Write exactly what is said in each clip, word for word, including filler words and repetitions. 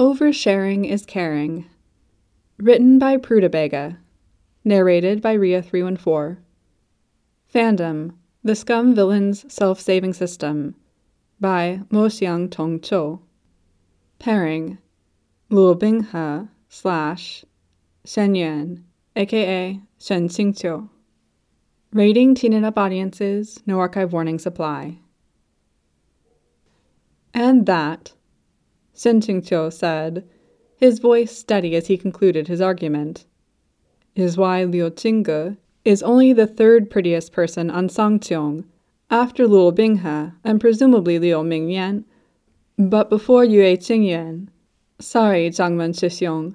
Oversharing is Caring. Written by Prutabega. Narrated by Ria three one four. Fandom: The Scum Villains Self-Saving System by Mo Xiang Tong Cho. Pairing: Luo Binghe slash Shen Yuan, aka Shen Qingqiu. Rating teen up audiences, no archive warnings apply. And that, Shen Qingqiu said, his voice steady as he concluded his argument, is why Liu Qingge is only the third prettiest person on Sangqiong, after Luo Binghe and presumably Liu Mingyan, but before Yue Qingyuan. Sorry, Zhangmen Shixiong.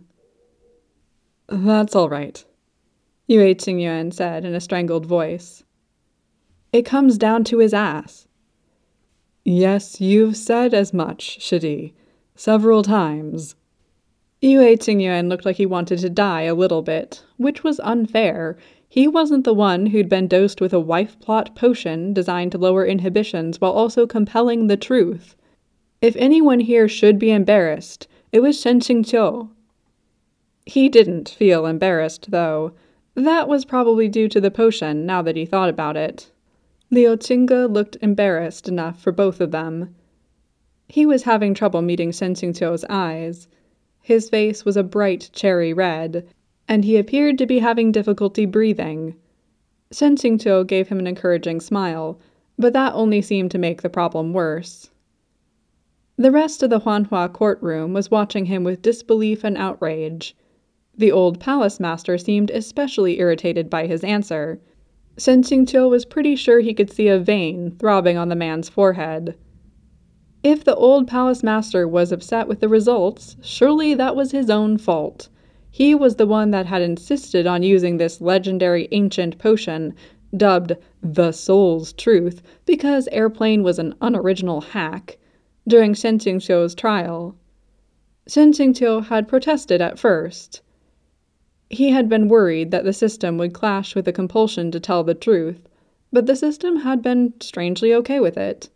That's all right, Yue Qingyuan said in a strangled voice. It comes down to his ass. Yes, you've said as much, Shidi, several times. Yue Qingyuan looked like he wanted to die a little bit, which was unfair. He wasn't the one who'd been dosed with a wife plot potion designed to lower inhibitions while also compelling the truth. If anyone here should be embarrassed, it was Shen Qingqiu. He didn't feel embarrassed, though. That was probably due to the potion, now that he thought about it. Liu Qingge looked embarrassed enough for both of them. He was having trouble meeting Shen Qingqiu's eyes. His face was a bright cherry red, and he appeared to be having difficulty breathing. Shen Qingqiu gave him an encouraging smile, but that only seemed to make the problem worse. The rest of the Huanhua courtroom was watching him with disbelief and outrage. The old palace master seemed especially irritated by his answer. Shen Qingqiu was pretty sure he could see a vein throbbing on the man's forehead. If the old palace master was upset with the results, surely that was his own fault. He was the one that had insisted on using this legendary ancient potion, dubbed the Soul's Truth, because Airplane was an unoriginal hack, during Shen Qingqiu's trial. Shen Qingqiu had protested at first. He had been worried that the system would clash with the compulsion to tell the truth, but the system had been strangely okay with it.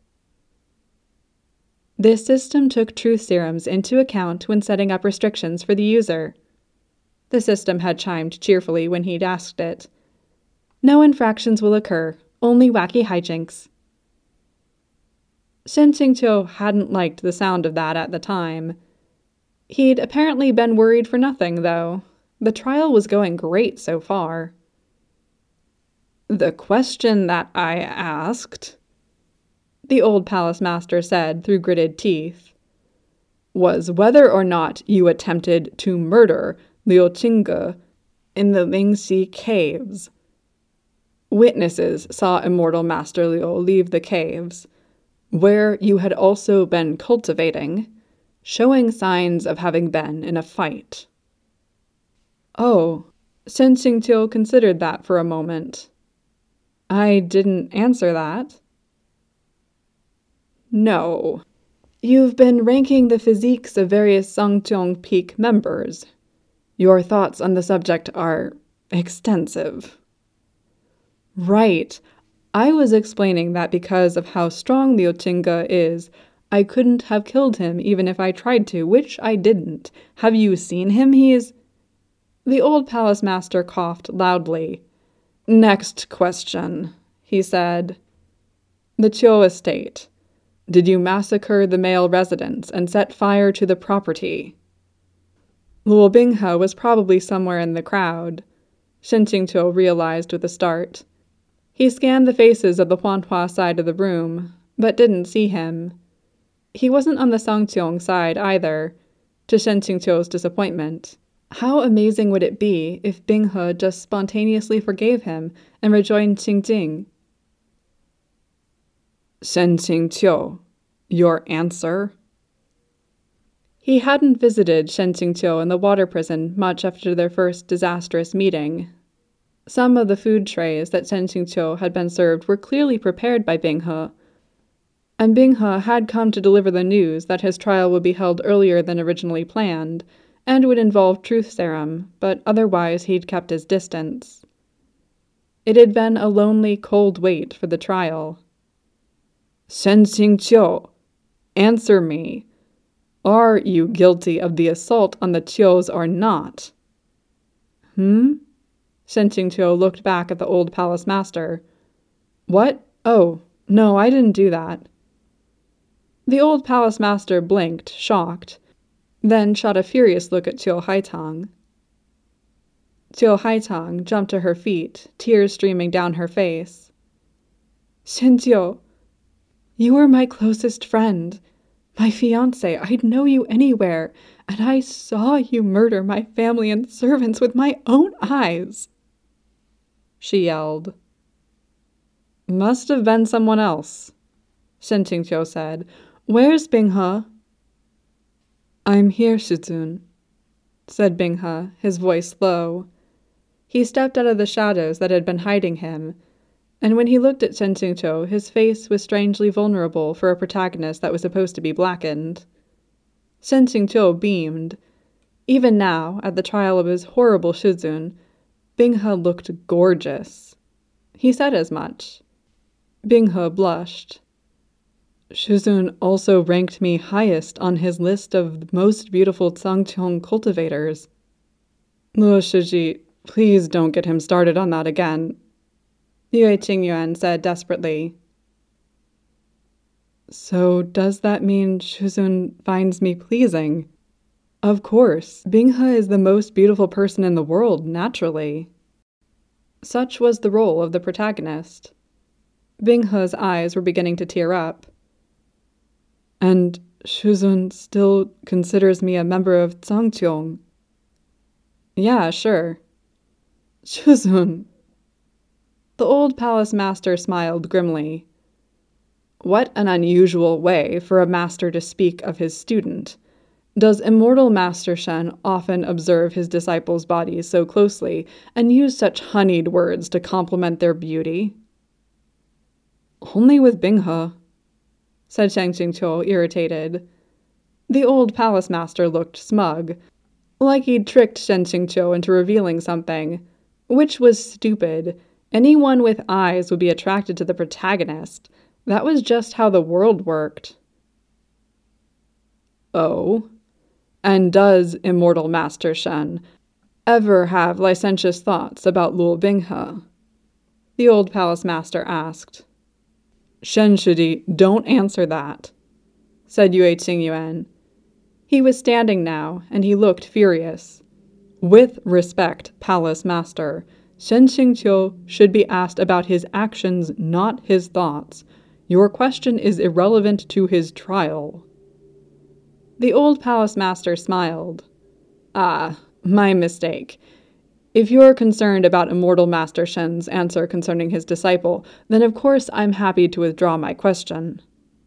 This system took truth serums into account when setting up restrictions for the user. The system had chimed cheerfully when he'd asked it. No infractions will occur, only wacky hijinks. Shen Qingqiu hadn't liked the sound of that at the time. He'd apparently been worried for nothing, though. The trial was going great so far. The question that I asked, the old palace master said through gritted teeth, was whether or not you attempted to murder Liu Qingge in the Lingxi caves. Witnesses saw Immortal Master Liu leave the caves, where you had also been cultivating, showing signs of having been in a fight. Oh, Shen Qingqiu considered that for a moment. I didn't answer that. No. You've been ranking the physiques of various Sangqiong Peak members. Your thoughts on the subject are extensive. Right. I was explaining that because of how strong Liu Qingge is, I couldn't have killed him even if I tried to, which I didn't. Have you seen him? He is... The old palace master coughed loudly. Next question, he said. The Qiu estate. Did you massacre the male residents and set fire to the property? Luo Binghe was probably somewhere in the crowd, Shen Qingqiu realized with a start. He scanned the faces of the Huanhua side of the room, but didn't see him. He wasn't on the Sangqiong side either, to Shen Qingqiu's disappointment. How amazing would it be if Binghe just spontaneously forgave him and rejoined Qingjing? Shen Qingqiu, your answer? He hadn't visited Shen Qingqiu in the water prison much after their first disastrous meeting. Some of the food trays that Shen Qingqiu had been served were clearly prepared by Binghe, and Binghe had come to deliver the news that his trial would be held earlier than originally planned, and would involve truth serum, but otherwise he'd kept his distance. It had been a lonely, cold wait for the trial. Shen Qingqiu, answer me. Are you guilty of the assault on the Qius or not? Hmm? Shen Qingqiu looked back at the old palace master. What? Oh, no, I didn't do that. The old palace master blinked, shocked, then shot a furious look at Qiu Haitang. Qiu Haitang jumped to her feet, tears streaming down her face. Shenjiu, you were my closest friend, my fiancé. I'd know you anywhere, and I saw you murder my family and servants with my own eyes, she yelled. Must have been someone else, Shen Qingqiu said. Where's Binghe? I'm here, Shizun, said Binghe, his voice low. He stepped out of the shadows that had been hiding him, and when he looked at Shen Qingqiu, his face was strangely vulnerable for a protagonist that was supposed to be blackened. Shen Qingqiu beamed. Even now, at the trial of his horrible Shizun, Binghe looked gorgeous. He said as much. Binghe blushed. Shizun also ranked me highest on his list of most beautiful Zhangqiong cultivators. Luo Shiji, please don't get him started on that again, Yue Qingyuan said desperately. So does that mean Shizun finds me pleasing? Of course, Binghe is the most beautiful person in the world, naturally. Such was the role of the protagonist. Binghe's eyes were beginning to tear up. And Shizun still considers me a member of Zhangqiong. Yeah, sure. Shizun. The old palace master smiled grimly. What an unusual way for a master to speak of his student. Does immortal Master Shen often observe his disciples' bodies so closely and use such honeyed words to compliment their beauty? Only with Binghe, said Shen Qingqiu, irritated. The old palace master looked smug, like he'd tricked Shen Qingqiu into revealing something, which was stupid. Anyone with eyes would be attracted to the protagonist. That was just how the world worked. Oh? And does immortal Master Shen ever have licentious thoughts about Luo Binghe? The old palace master asked. Shen Shidi, don't answer that, said Yue Qingyuan. He was standing now, and he looked furious. With respect, palace master, Shen Qingqiu should be asked about his actions, not his thoughts. Your question is irrelevant to his trial. The old palace master smiled. Ah, my mistake. If you're concerned about immortal Master Shen's answer concerning his disciple, then of course I'm happy to withdraw my question.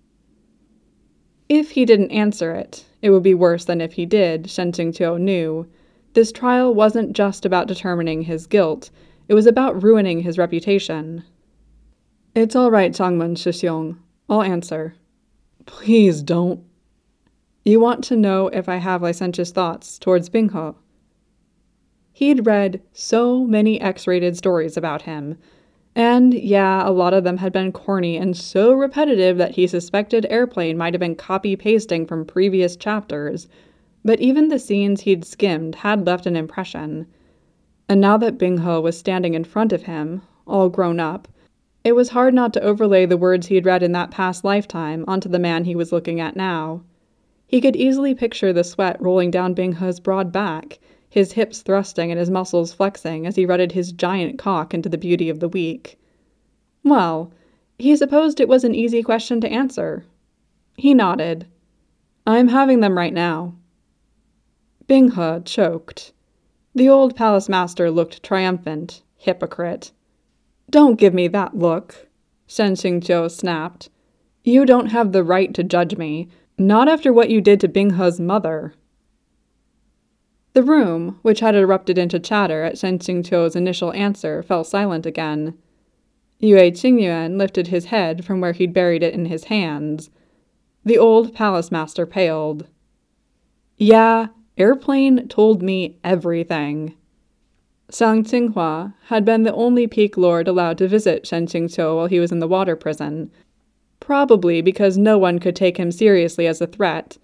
If he didn't answer it, it would be worse than if he did, Shen Qingqiu knew. This trial wasn't just about determining his guilt, it was about ruining his reputation. It's all right, Changmen Shixiong. I'll answer. Please don't. You want to know if I have licentious thoughts towards Binghe? He'd read so many X-rated stories about him, and yeah, a lot of them had been corny and so repetitive that he suspected Airplane might have been copy-pasting from previous chapters, but even the scenes he'd skimmed had left an impression. And now that Binghe was standing in front of him, all grown up, it was hard not to overlay the words he'd read in that past lifetime onto the man he was looking at now. He could easily picture the sweat rolling down Binghe's broad back, his hips thrusting and his muscles flexing as he rutted his giant cock into the beauty of the week. Well, he supposed it was an easy question to answer. He nodded. I'm having them right now. Binghe choked. The old palace master looked triumphant. Hypocrite. Don't give me that look, Shen Qingqiu snapped. You don't have the right to judge me, not after what you did to Binghe's mother. The room, which had erupted into chatter at Shen Qingqiu's initial answer, fell silent again. Yue Qingyuan lifted his head from where he'd buried it in his hands. The old palace master paled. Yeah, Airplane told me everything. Zhang Qinghua had been the only Peak Lord allowed to visit Shen Qingqiu while he was in the water prison, probably because no one could take him seriously as a threat,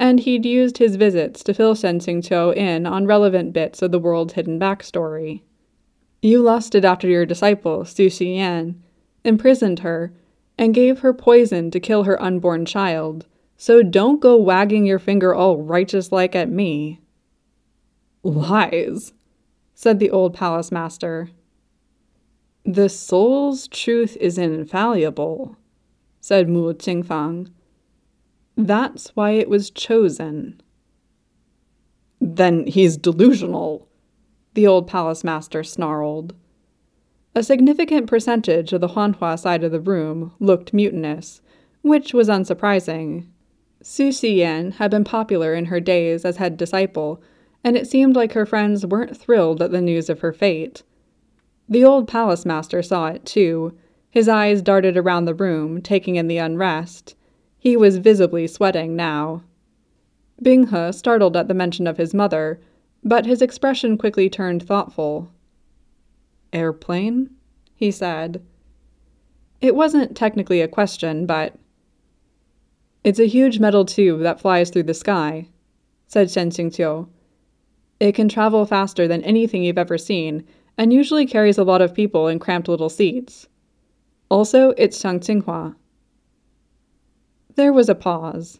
and he'd used his visits to fill Shen Qingqiu in on relevant bits of the world's hidden backstory. You lusted after your disciple, Su Xiyan, imprisoned her, and gave her poison to kill her unborn child, so don't go wagging your finger all righteous-like at me. Lies, said the old palace master. The soul's truth is infallible, said Mu Qingfang. That's why it was chosen. Then he's delusional, the old palace master snarled. A significant percentage of the Huanhua side of the room looked mutinous, which was unsurprising. Su Xiyan had been popular in her days as head disciple, and it seemed like her friends weren't thrilled at the news of her fate. The old palace master saw it too. His eyes darted around the room, taking in the unrest. He was visibly sweating now. Binghe startled at the mention of his mother, but his expression quickly turned thoughtful. Airplane? He said. It wasn't technically a question, but... It's a huge metal tube that flies through the sky, said Shen Qingqiu. It can travel faster than anything you've ever seen, and usually carries a lot of people in cramped little seats. Also, it's Shang Qinghua. There was a pause.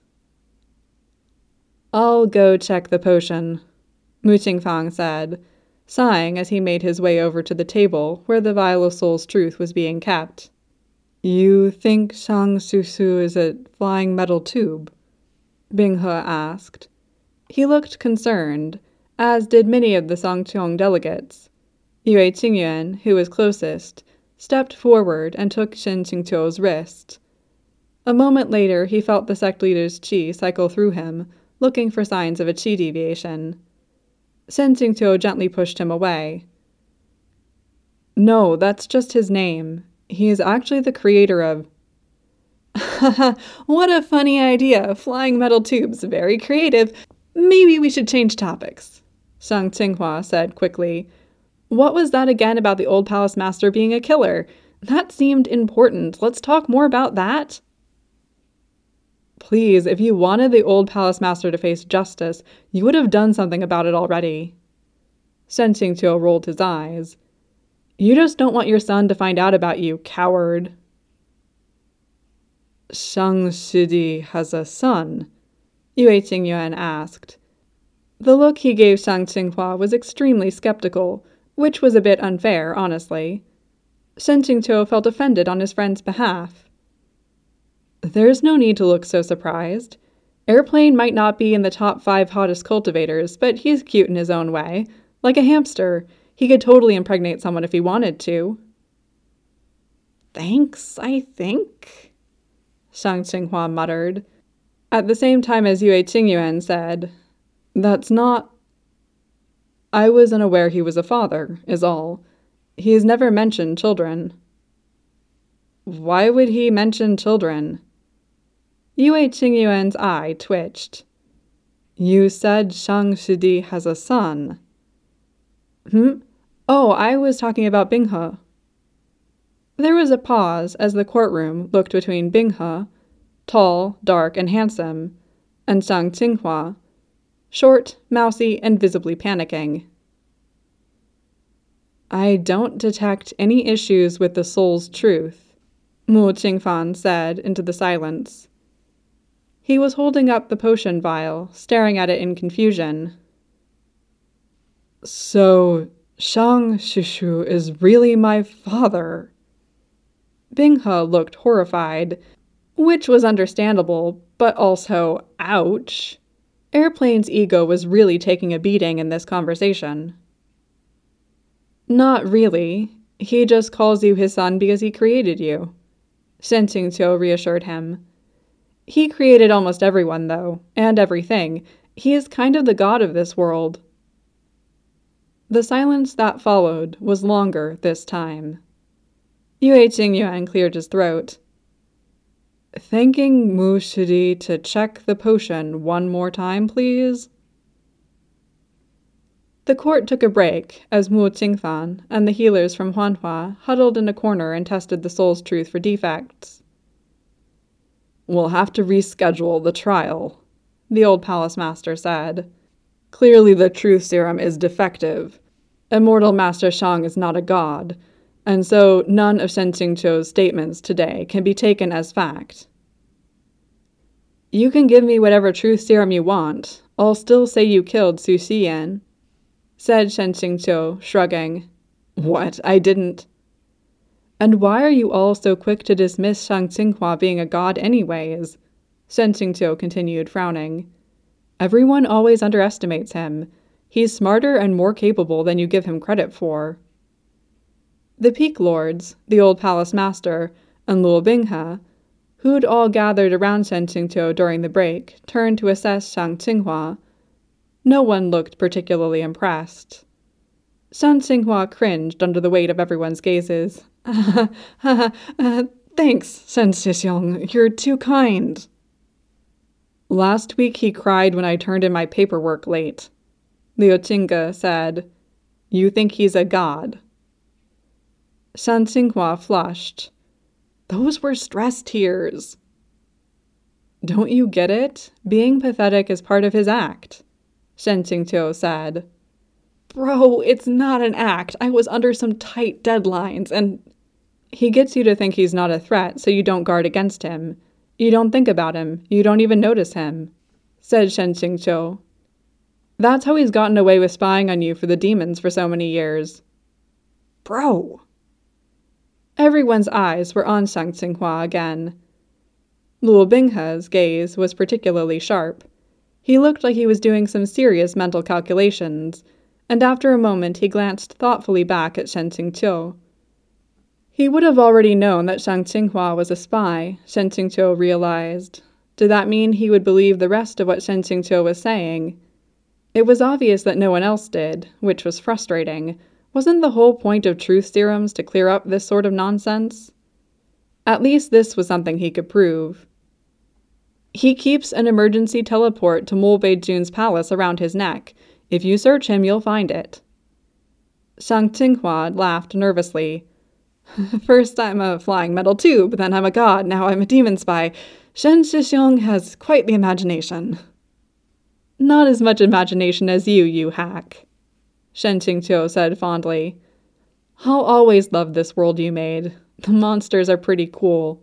I'll go check the potion, Mu Qingfang said, sighing as he made his way over to the table where the vial of soul's truth was being kept. You think Shang Susu is a flying metal tube? Binghe asked. He looked concerned, as did many of the Songqiong delegates. Yue Qingyuan, who was closest, stepped forward and took Shen Qingqiu's wrist. A moment later, he felt the sect leader's qi cycle through him, looking for signs of a qi deviation. Shen Qingqiu gently pushed him away. No, that's just his name. He is actually the creator of... Haha, what a funny idea! Flying metal tubes, very creative. Maybe we should change topics, Shang Qinghua said quickly. What was that again about the old palace master being a killer? That seemed important. Let's talk more about that. Please, if you wanted the old palace master to face justice, you would have done something about it already. Shen Qingqiu rolled his eyes. You just don't want your son to find out about you, coward. Shang Shidi has a son? Yue Qingyuan asked. The look he gave Shang Qinghua was extremely skeptical, which was a bit unfair, honestly. Shen Qingqiu felt offended on his friend's behalf. There's no need to look so surprised. Airplane might not be in the top five hottest cultivators, but he's cute in his own way. Like a hamster. He could totally impregnate someone if he wanted to. Thanks, I think, Shang Qinghua muttered, at the same time as Yue Qingyuan said, That's not... I was unaware he was a father, is all. He's never mentioned children. Why would he mention children? Yue Qingyuan's eye twitched. You said Shang Shidi has a son. Hmm? Oh, I was talking about Binghe. There was a pause as the courtroom looked between Binghe, tall, dark, and handsome, and Shang Qinghua, short, mousy, and visibly panicking. I don't detect any issues with the soul's truth, Mu Qingfan said into the silence. He was holding up the potion vial, staring at it in confusion. So, Shang Shishu is really my father. Binghe looked horrified, which was understandable, but also, ouch. Airplane's ego was really taking a beating in this conversation. Not really. He just calls you his son because he created you, Shen Qingqiu reassured him. He created almost everyone, though, and everything. He is kind of the god of this world. The silence that followed was longer this time. Yue Qingyuan cleared his throat. Thanking Mu Shidi to check the potion one more time, please. The court took a break as Mu Qingfan and the healers from Huanhua huddled in a corner and tested the soul's truth for defects. We'll have to reschedule the trial, the old palace master said. Clearly the truth serum is defective. Immortal Master Shang is not a god, and so none of Shen Qingqiu's statements today can be taken as fact. You can give me whatever truth serum you want. I'll still say you killed Su Xiyan, said Shen Qingqiu, shrugging. What? I didn't. And why are you all so quick to dismiss Shang Xinghua being a god anyways? Shen Qingqiu continued, frowning. Everyone always underestimates him. He's smarter and more capable than you give him credit for. The Peak Lords, the old palace master, and Luo Binghe, who'd all gathered around Shen Qingqiu during the break, turned to assess Shang Xinghua. No one looked particularly impressed. Shang Xinghua cringed under the weight of everyone's gazes. uh, uh, uh, Thanks, Shen Shixiong. You're too kind. Last week he cried when I turned in my paperwork late. Liu Qingge said, You think he's a god? Shang Xinghua flushed. Those were stress tears. Don't you get it? Being pathetic is part of his act, Shen Qingqiu said. Bro, it's not an act. I was under some tight deadlines, and he gets you to think he's not a threat, so you don't guard against him. You don't think about him. You don't even notice him, said Shen Qingqiu. That's how he's gotten away with spying on you for the demons for so many years. Bro! Everyone's eyes were on Shang Xinghua again. Luo Binghe's gaze was particularly sharp. He looked like he was doing some serious mental calculations, and after a moment he glanced thoughtfully back at Shen Qingqiu. He would have already known that Shang Xinghua was a spy, Shen Qingqiu realized. Did that mean he would believe the rest of what Shen Qingqiu was saying? It was obvious that no one else did, which was frustrating. Wasn't the whole point of truth serums to clear up this sort of nonsense? At least this was something he could prove. He keeps an emergency teleport to Mo Beijun's palace around his neck. If you search him, you'll find it. Shang Xinghua laughed nervously. First I'm a flying metal tube, then I'm a god, now I'm a demon spy. Shen Shixiong has quite the imagination. Not as much imagination as you, you hack, Shen Qingqiu said fondly. I'll always love this world you made. The monsters are pretty cool.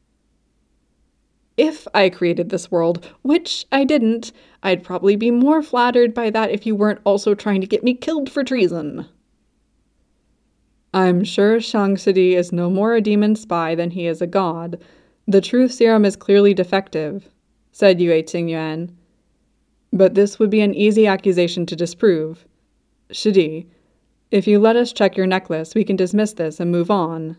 If I created this world, which I didn't, I'd probably be more flattered by that if you weren't also trying to get me killed for treason. I'm sure Shang Shidi is no more a demon spy than he is a god. The truth serum is clearly defective, said Yue Qingyuan. But this would be an easy accusation to disprove. Shidi, if you let us check your necklace, we can dismiss this and move on.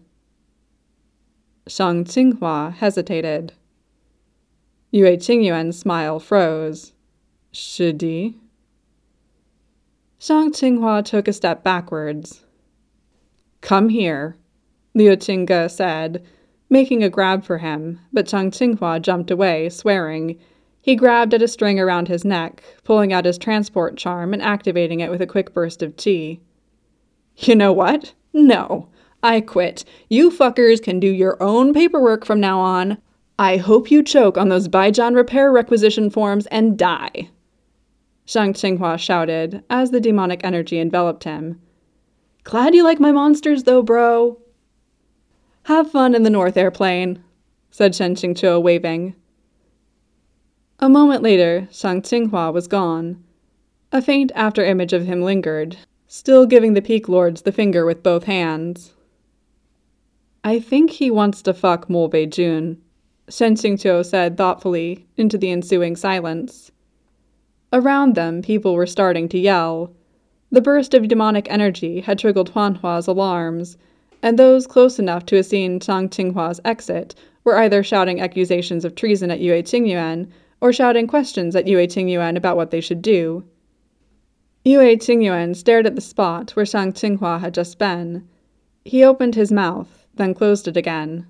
Shang Xinghua hesitated. Yue Qingyuan's smile froze. Shidi? Shang Xinghua took a step backwards. Come here, Liu Qingge said, making a grab for him, but Shang Xinghua jumped away, swearing. He grabbed at a string around his neck, pulling out his transport charm and activating it with a quick burst of qi. You know what? No. I quit. You fuckers can do your own paperwork from now on. I hope you choke on those Baijian repair requisition forms and die. Shang Xinghua shouted, as the demonic energy enveloped him. Glad you like my monsters, though, bro. Have fun in the North Airplane, said Shen Qingqiu, waving. A moment later, Shang Xinghua was gone. A faint after-image of him lingered, still giving the Peak Lords the finger with both hands. I think he wants to fuck Mo Beijun, Shen Qingqiu said thoughtfully into the ensuing silence. Around them, people were starting to yell. The burst of demonic energy had triggered Huanhua's alarms, and those close enough to have seen Shang Xinghua's exit were either shouting accusations of treason at Yue Qingyuan or shouting questions at Yue Qingyuan about what they should do. Yue Qingyuan stared at the spot where Shang Xinghua had just been. He opened his mouth, then closed it again.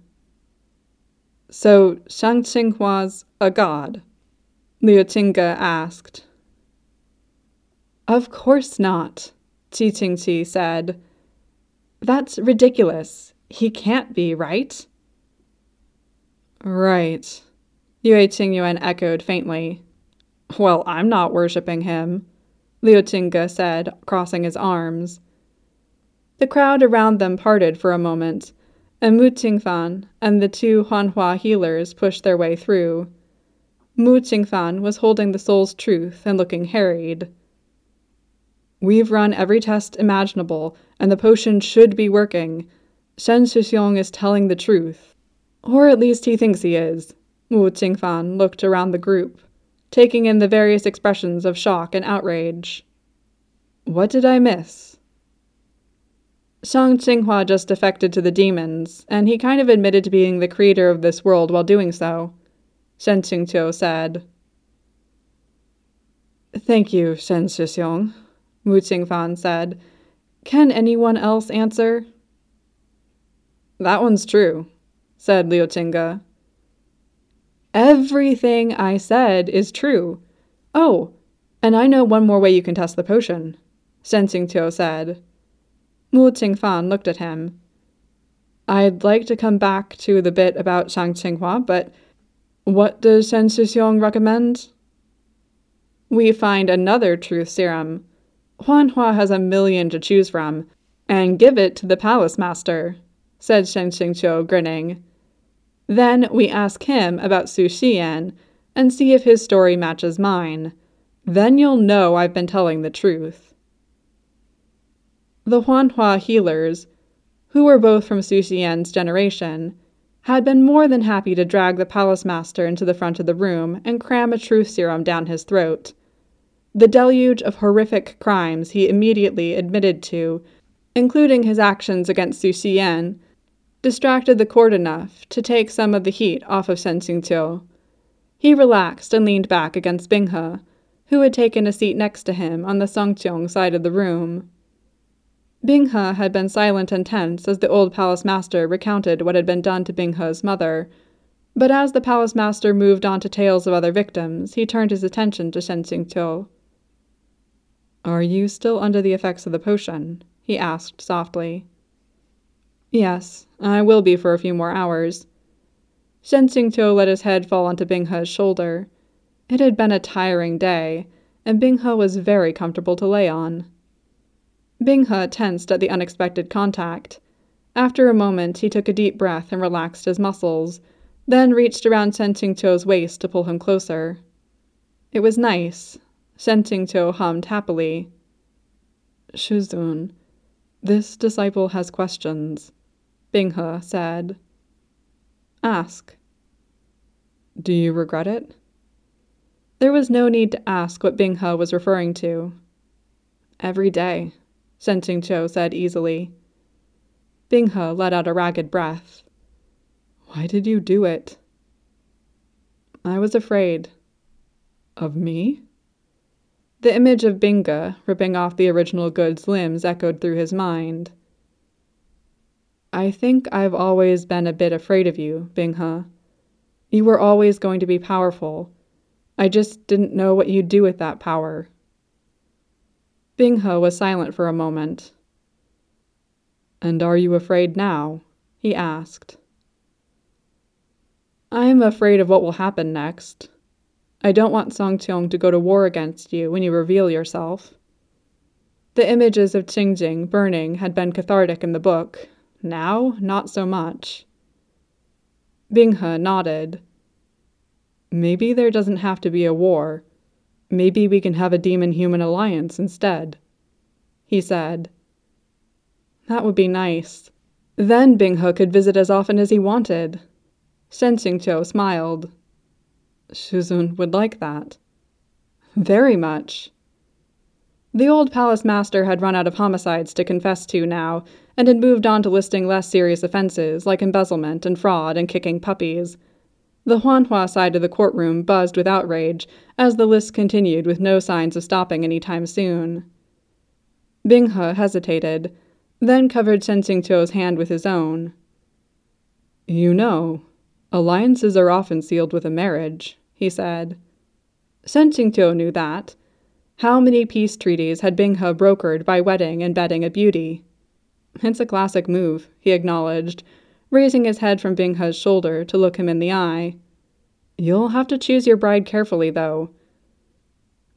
So Shang Xinghua's a god? Liu Qingge asked. Of course not, Qi Qingqi said. That's ridiculous. He can't be, right? Right, Yue Qingyuan echoed faintly. Well, I'm not worshipping him, Liu Qingge said, crossing his arms. The crowd around them parted for a moment, and Mu Qingfan and the two Huanhua healers pushed their way through. Mu Qingfan was holding the soul's truth and looking harried. We've run every test imaginable, and the potion should be working. Shen Shixiong is telling the truth. Or at least he thinks he is. Wu Qingfan looked around the group, taking in the various expressions of shock and outrage. What did I miss? Shang Qinghua just defected to the demons, and he kind of admitted to being the creator of this world while doing so, Shen Qingqiu said. Thank you, Shen Shixiong, Wu Qingfan said. Can anyone else answer? That one's true, said Liu Qingge. Everything I said is true. Oh, and I know one more way you can test the potion, Shen Qingqiu said. Mu Qingfan looked at him. I'd like to come back to the bit about Shang Qinghua, but what does Shen Shixiong recommend? We find another truth serum. Huanhua has a million to choose from, and give it to the palace master, said Shen Qingqiu, grinning. Then we ask him about Su Xian, and see if his story matches mine. Then you'll know I've been telling the truth. The Huanhua healers, who were both from Su Xian's generation, had been more than happy to drag the palace master into the front of the room and cram a truth serum down his throat. The deluge of horrific crimes he immediately admitted to, including his actions against Su Xian, distracted the court enough to take some of the heat off of Shen Qingqiu. He relaxed and leaned back against Binghe, who had taken a seat next to him on the Songqiong side of the room. Binghe had been silent and tense as the old palace master recounted what had been done to Binghe's mother, but as the palace master moved on to tales of other victims, he turned his attention to Shen Qingqiu. Are you still under the effects of the potion? He asked softly. Yes, I will be for a few more hours. Shen Qingqiu let his head fall onto Binghe's shoulder. It had been a tiring day, and Binghe was very comfortable to lay on. Binghe tensed at the unexpected contact. After a moment, he took a deep breath and relaxed his muscles, then reached around Shen Qingqiu's waist to pull him closer. It was nice. Shen Qingqiu hummed happily. Shuzun, this disciple has questions, Binghe said. Ask. Do you regret it? There was no need to ask what Binghe was referring to. Every day, Shen Qingqiu said easily. Binghe let out a ragged breath. Why did you do it? I was afraid. Of me? The image of Binghe ripping off the original good's limbs echoed through his mind. I think I've always been a bit afraid of you, Binghe. You were always going to be powerful. I just didn't know what you'd do with that power. Binghe was silent for a moment. And are you afraid now? He asked. I'm afraid of what will happen next. I don't want Songqiong to go to war against you when you reveal yourself. The images of Qingjing burning had been cathartic in the book. Now, not so much. Binghe nodded. Maybe there doesn't have to be a war. Maybe we can have a demon-human alliance instead, he said. That would be nice. Then Binghe could visit as often as he wanted. Shen Qingqiu smiled. Shuzun would like that. Very much. The old palace master had run out of homicides to confess to now, and had moved on to listing less serious offenses like embezzlement and fraud and kicking puppies. The Huanhua side of the courtroom buzzed with outrage as the list continued with no signs of stopping any time soon. Binghe hesitated, then covered Shen Qingqiu's hand with his own. You know, alliances are often sealed with a marriage, he said. Shen Qingqiu knew that. How many peace treaties had Binghe brokered by wedding and bedding a beauty? It's a classic move, he acknowledged, raising his head from Binghe's shoulder to look him in the eye. You'll have to choose your bride carefully, though.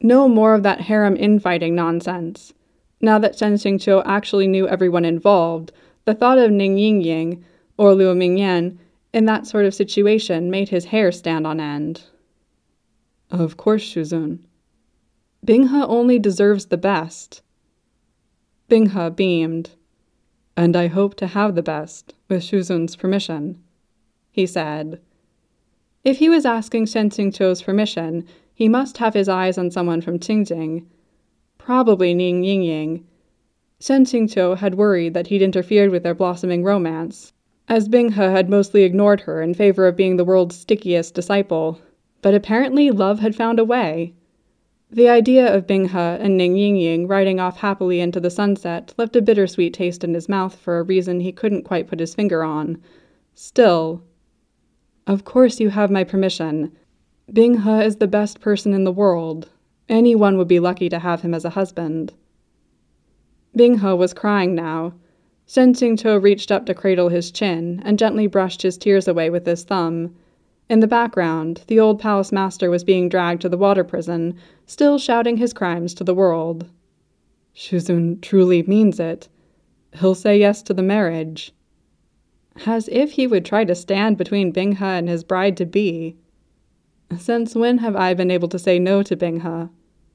No more of that harem infighting nonsense. Now that Shen Xingqiu actually knew everyone involved, the thought of Ning Yingying or Liu Mingyan in that sort of situation made his hair stand on end. Of course, Shuzun. Binghe only deserves the best. Binghe beamed. And I hope to have the best, with Shuzun's permission, he said. If he was asking Shen Xingqiu's permission, he must have his eyes on someone from Qingjing. Probably Ning Yingying. Shen Xingqiu had worried that he'd interfered with their blossoming romance, as Binghe had mostly ignored her in favor of being the world's stickiest disciple. But apparently love had found a way. The idea of Binghe and Ning Yingying riding off happily into the sunset left a bittersweet taste in his mouth for a reason he couldn't quite put his finger on. Still, of course you have my permission. Binghe is the best person in the world. Anyone would be lucky to have him as a husband. Binghe was crying now. Shen Xingqiu reached up to cradle his chin and gently brushed his tears away with his thumb. In the background, the old palace master was being dragged to the water prison, still shouting his crimes to the world. Shuzun truly means it. He'll say yes to the marriage. As if he would try to stand between Binghe and his bride-to-be. Since when have I been able to say no to Binghe?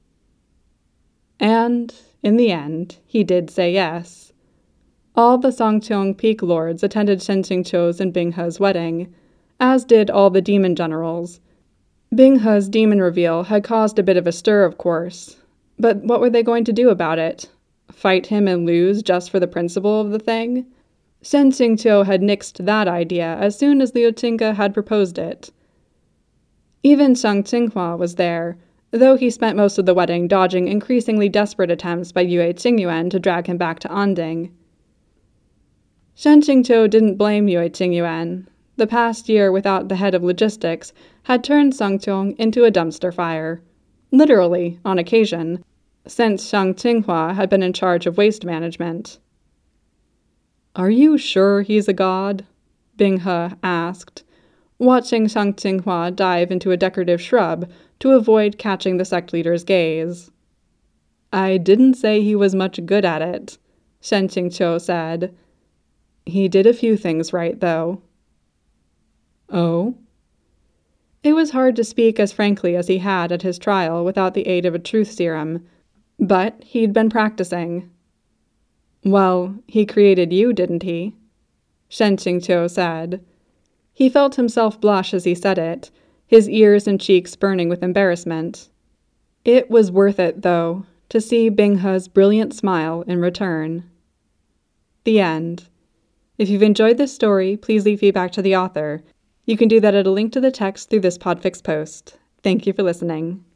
And, in the end, he did say yes. All the Songqiong Peak lords attended Shen Xingqiu's and Binghe's wedding, as did all the demon generals. Binghe's demon reveal had caused a bit of a stir, of course. But what were they going to do about it? Fight him and lose just for the principle of the thing? Shen Xingqiu had nixed that idea as soon as Liu Qingge had proposed it. Even Shang Qinghua was there, though he spent most of the wedding dodging increasingly desperate attempts by Yue Qingyuan to drag him back to Anding. Shen Xingqiu didn't blame Yue Qingyuan. The past year without the head of logistics had turned Songqiong into a dumpster fire. Literally, on occasion, since Shang Qinghua had been in charge of waste management. Are you sure he's a god? Binghe asked, watching Shang Qinghua dive into a decorative shrub to avoid catching the sect leader's gaze. I didn't say he was much good at it, Shen Xingqiu said. He did a few things right, though. Oh? It was hard to speak as frankly as he had at his trial without the aid of a truth serum, but he'd been practicing. Well, he created you, didn't he? Shen Xingqiu said. He felt himself blush as he said it, his ears and cheeks burning with embarrassment. It was worth it, though, to see Binghe's brilliant smile in return. The end. If you've enjoyed this story, please leave feedback to the author. You can do that at a link to the text through this Podfix post. Thank you for listening.